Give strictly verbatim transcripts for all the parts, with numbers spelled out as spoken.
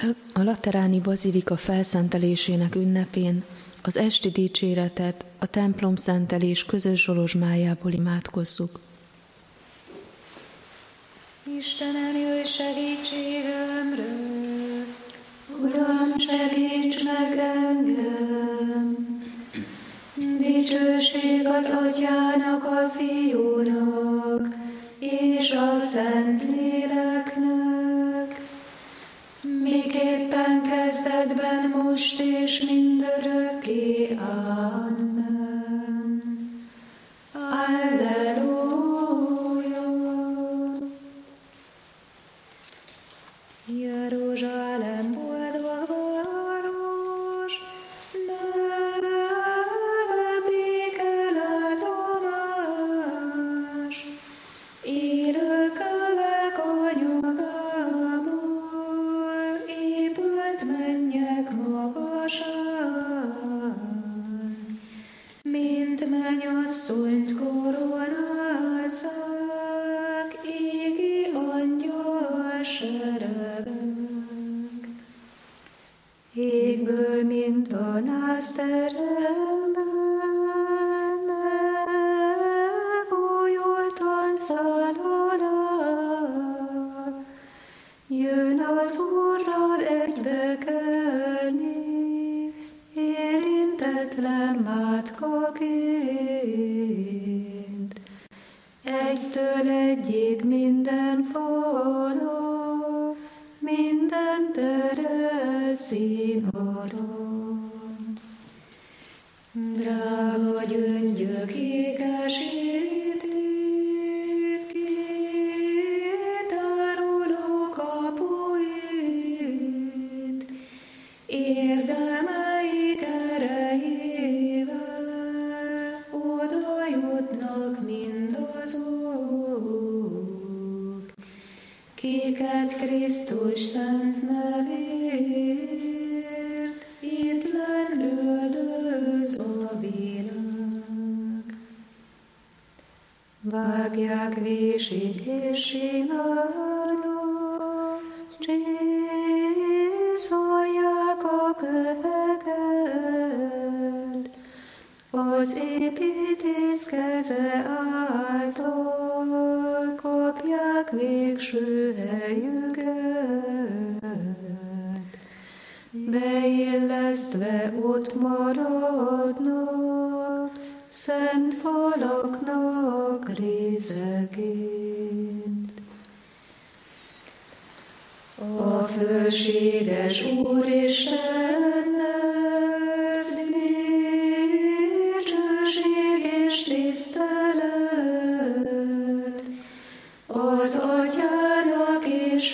A lateráni bazilika felszentelésének ünnepén az esti dicséretet a templom szentelés közös zsolozsmájából imádkozzuk. Istenem, jöjj segítségemre! Uram, segíts meg engem! Dicsőség az Atyának, a Fiúnak és a Szentléleknek, miképpen kezdetben, most és mindörökké. Amen. Alleluja! Jeruzsálem, boldog város, neve béke látomás, élő kövek anyagából épült mennyek magasan, mint mennyasszonyt koronázzák égi angyal seregek. Égből, mint a nászteremben, megújultan száll alá, jön az Úrral egybekelni, érintetlen mátkaként. Egytől egyig minden falon, minden tere színarany. Drága gyöngyök ékesítik, kitáruló kapuit, érdemeik erejével oda jutnak mindazok, kiket Krisztus szent nevért hittlen üldöz a világ. Vágják vésig és sínálnak, csiszolják a köveket, az építész keze által kapják végső helyüket. Beillesztve ott maradnak, szent falaknak részeként. A fölséges Úristennek dicsőség és tisztelet, az Atyának és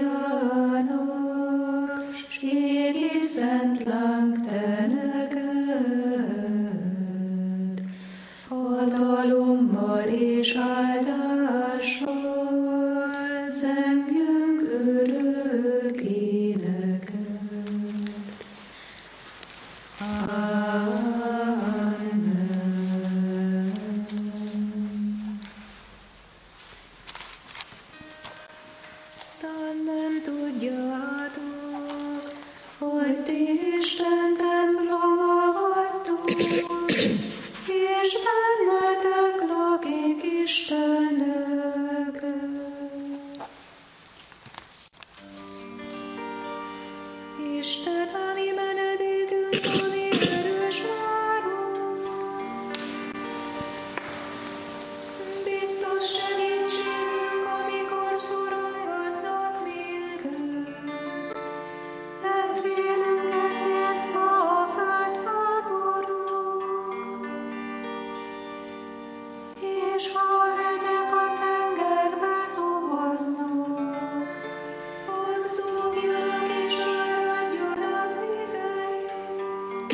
Fiának, s égi szent lángteneket, hatalommal és áldással zengjünk örök éneket. Amen. Talán nem tudjátok, hogy ti Isten temploma vagytok, és bennetek lakik Isten lelke. Isten a mi menedékünk, a mi erős várunk, biztos segítségünk, amikor szorongatnak minket. Nem félünk ezért, ha a föld háborúk, és ha a hegyek a tengerbe zuhannak, ott zúgjanak és áradjanak vizei.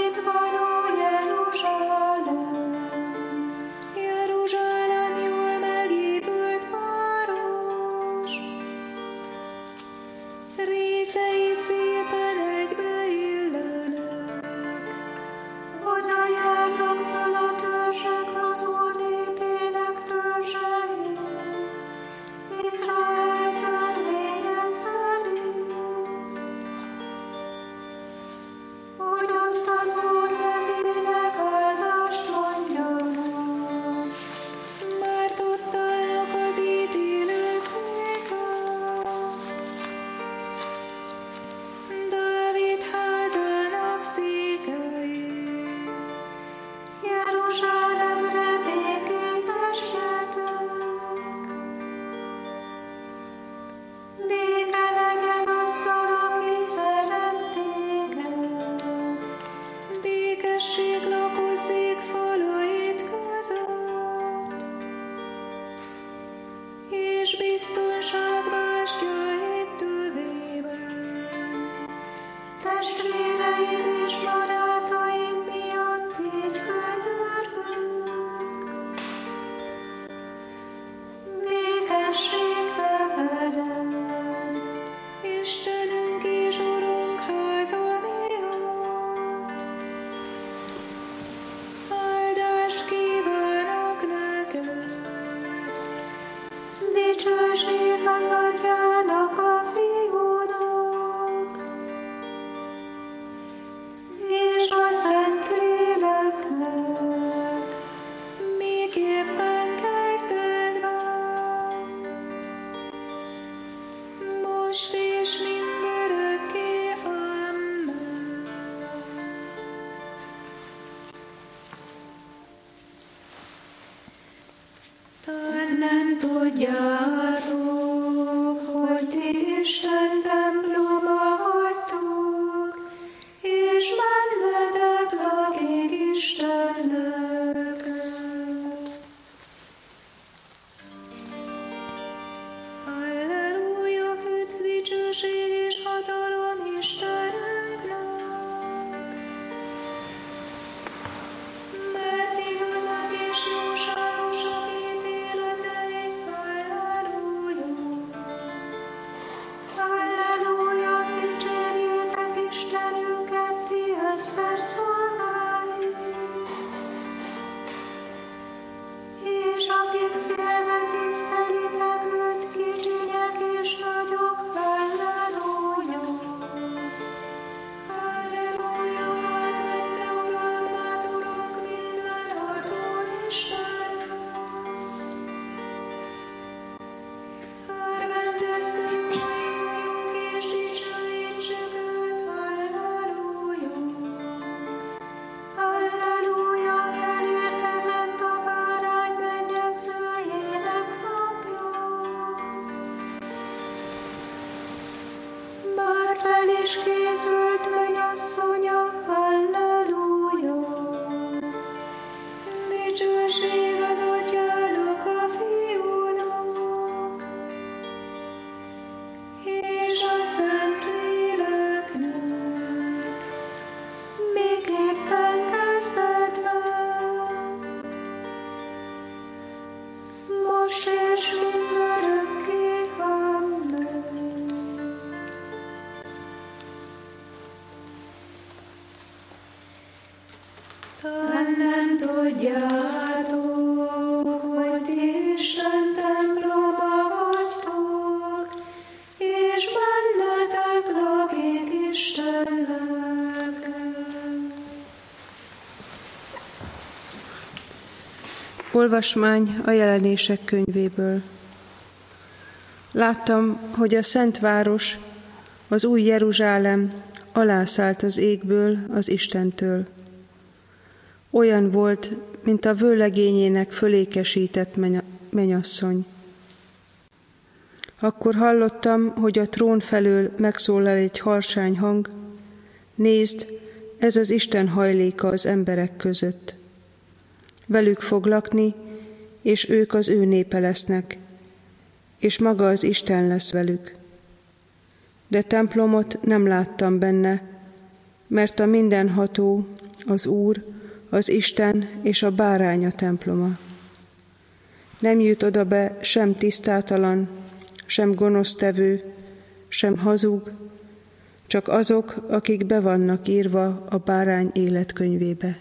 Nem tudjátok, hogy ti Isten temploma vagytok, és bennetek lakik Isten lelke. Halleluja, üdv, dicsőség és hatalom Istenünknek, mert igazak és jóságosak ítéleteik. Halleluja, dicsérjétek Istenünket, ti egyszer szolgái, és akik félve tisztelitek őt, kicsinyek és nagyok. Halleluja! Halleluja, átvette uralmát, Urunk, mindenható Isten. Örvendezzünk, majungjunk és dicsőítsük őt. Halleluja! Halleluja, elérkezett a bárány menyegzőjének napja. Már fel is készült mennyasszonya. Halleluja! Dicsőség az Atyának, a Fiúnak, és a Szentléleknek, miképpen kezdetben, most és mindörökké. Amen. Talán nem tudjátok, hogy ti Isten temploma vagytok, és bennetek lakik Isten lelke. Olvasmány a Jelenések könyvéből. Láttam, hogy a szent város, az új Jeruzsálem alászállt az égből, az Istentől. Olyan volt, mint a vőlegényének fölékesített mennyasszony. Akkor hallottam, hogy a trón felől megszólal egy harsány hang: nézd, ez az Isten hajléka az emberek között. Velük fog lakni, és ők az ő népe lesznek, és maga az Isten lesz velük. De templomot nem láttam benne, mert a mindenható, az Úr, az Isten és a bárány a temploma. Nem jut oda be sem tisztátalan, sem gonosztevő, sem hazug, csak azok, akik be vannak írva a bárány életkönyvébe.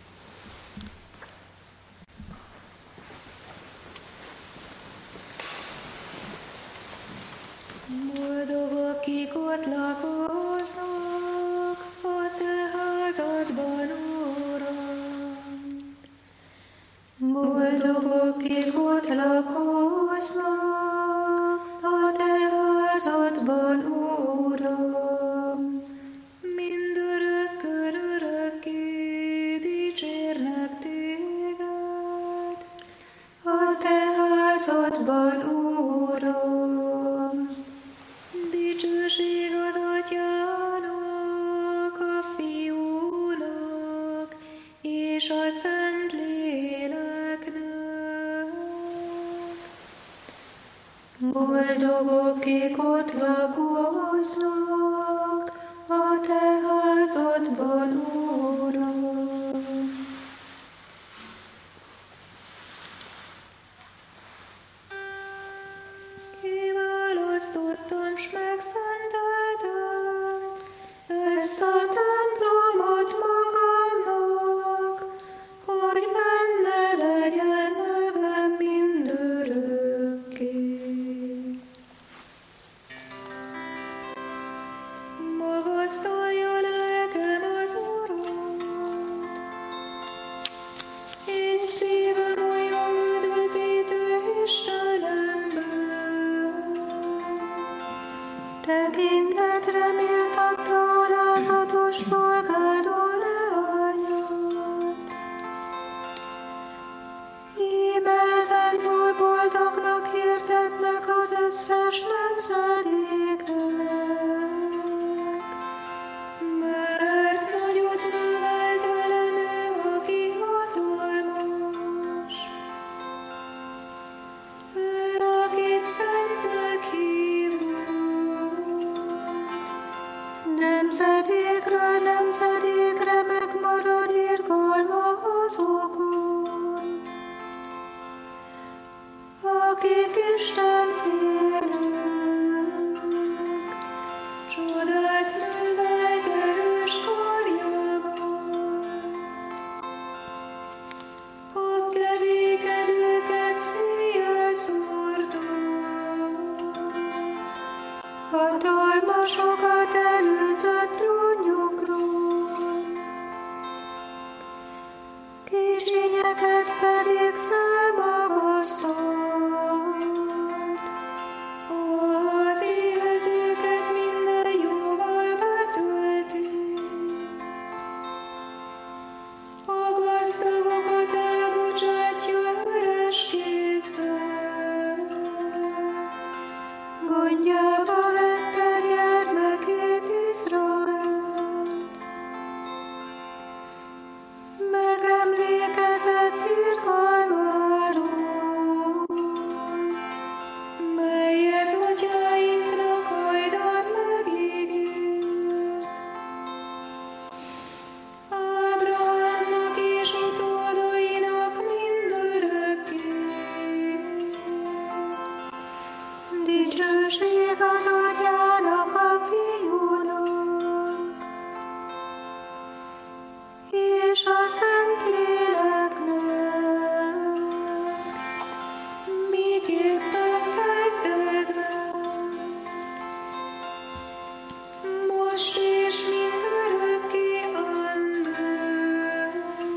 Boldogok, akik ott lakoznak a te házadban, Uram. Boldogok, akik ott lakoznak a te házadban, Uram. Mindörökkön örökké dicsérnek téged a te házadban, Uram. Dicsőség az Atyának, a Fiúnak és a Szentléleknek. Boldogok, akik ott lakoznak a te házadban, Uram. Kiválasztottam s megszenteltem ezt a templomot magamnak, hogy benne legyen nevem mindörökké. Magasztalja lelkem az Urat, és szívem olyan üdvözítő Istenemből. Tekintetre méltatta alázatos szolgáló leányát. Íme ezentúl boldognak hirdetnek az összes nemzedéknek, mert nagyot művelt velem ő, aki hatalmas. Ő, akit szentnek hívunk, nemzedékről nemzedékre megmarad irgalma azokon, akik Isten félők, csodát művelt erős karjában. A kevékedőket széjjel szórta, hatalmasokat előzött trónjukról, kicsinyeket pedig felmagasztalt. Az éhezőket minden jóval betölti, a gazdagokat elbocsátja üres készen. Gondjába vette gyermekét Izraelt, megemlékezett irgalmáról, melyet atyáinknak hajdan megígért. Ábrahámnak és utódainak mindörökké. Dicsőség az Atyának, a Fiúnak és a Szentléleknek, miképpen kezdődve, most és mindörökké. Amen.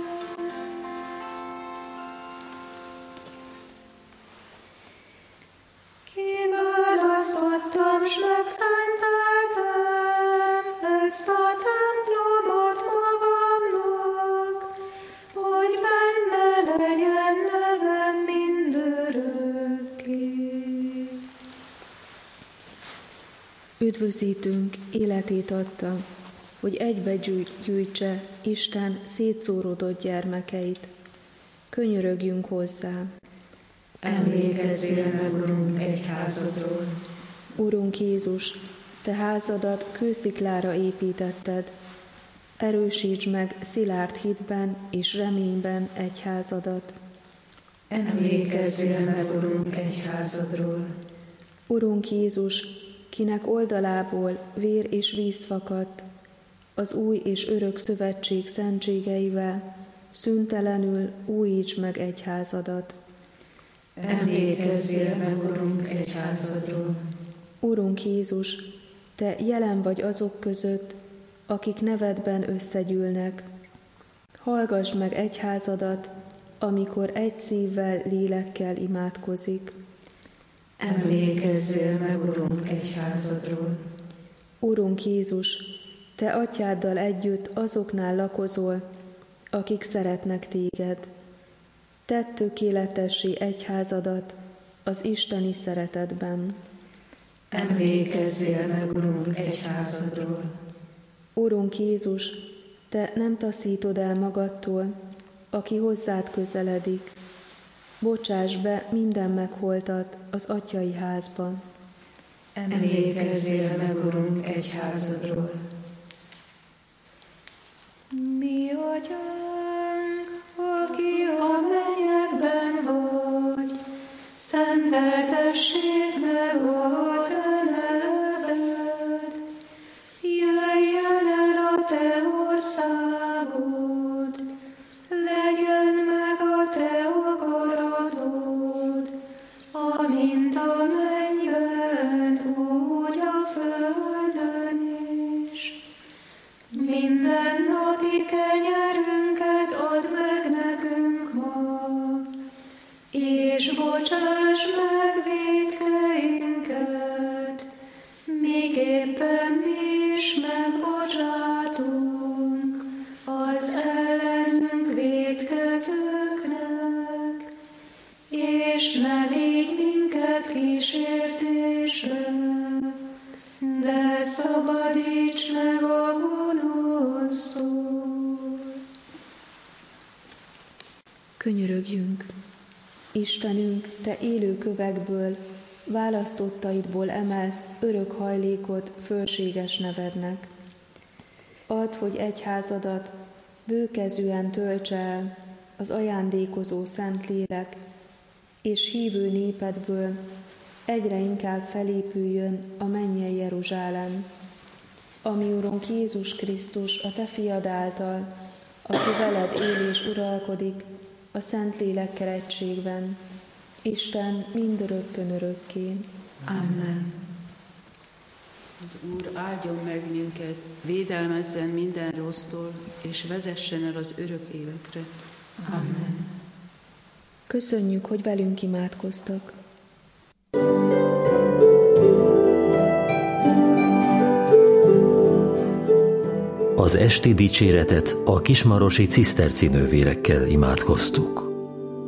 Kiválasztottam s megszenteltem ezt a templomot magamnak, hogy benne legyen nevem mindörökké. Üdvözítünk életét adta, hogy egybe gyűjtse Isten szétszóródott gyermekeit. Könyörögjünk hozzá. Emlékezzél meg, Urunk, egyházadról. Urunk Jézus, te házadat kősziklára építetted, erősíts meg szilárd hitben és reményben egyházadat. Emlékezzél meg, Urunk, egyházadról. Urunk Jézus, kinek oldalából vér és víz fakadt, az új és örök szövetség szentségeivel szüntelenül újíts meg egyházadat. Emlékezzél meg, Urunk, egyházadról. Urunk Jézus, Te jelen vagy azok között, akik nevedben összegyűlnek. Hallgass meg egyházadat, amikor egy szívvel, lélekkel imádkozik. Emlékezzél meg, Urunk, egyházadról. Urunk Jézus, Te Atyáddal együtt azoknál lakozol, akik szeretnek Téged. Tedd tökéletessé egyházadat az isteni szeretetben. Emlékezzél meg, Urunk, egyházadról. Urunk Jézus, Te nem taszítod el magadtól, aki hozzád közeledik. Bocsáss be minden megholtat az atyai házba. Emlékezzél meg, Urunk, egyházadról. Mi Atyánk, aki a mennyekben vagy, szenteltessék meg a Te neved. Jöjjön el a Te országod, legyen meg a Te akaratod, amint a mennyben, úgy a földön is. Minden napi kenyerünket add meg nekünk ma, és bocsáss meg vétkeinket, miképpen mi is megbocsátunk az ellenünk vétkezőknek, és ne vigy minket kísértésre, de szabadíts meg a gonosztól. Könyörögjünk! Istenünk, Te élő kövekből, választottaidból emelsz örök hajlékot fölséges nevednek. Add, hogy egyházadat bőkezűen töltse el az ajándékozó Szentlélek, és hívő népedből egyre inkább felépüljön a mennyei Jeruzsálem, ami Urunk Jézus Krisztus a Te fiad által, aki veled él és uralkodik a Szentlélekkel egységben, Isten mindörökkön örökké. Amen. Az Úr áldjon meg minket, védelmezzen minden rossztól, és vezessen el az örök életre. Amen. Köszönjük, hogy velünk imádkoztak. Az esti dicséretet a kismarosi ciszterci nővérekkel imádkoztuk.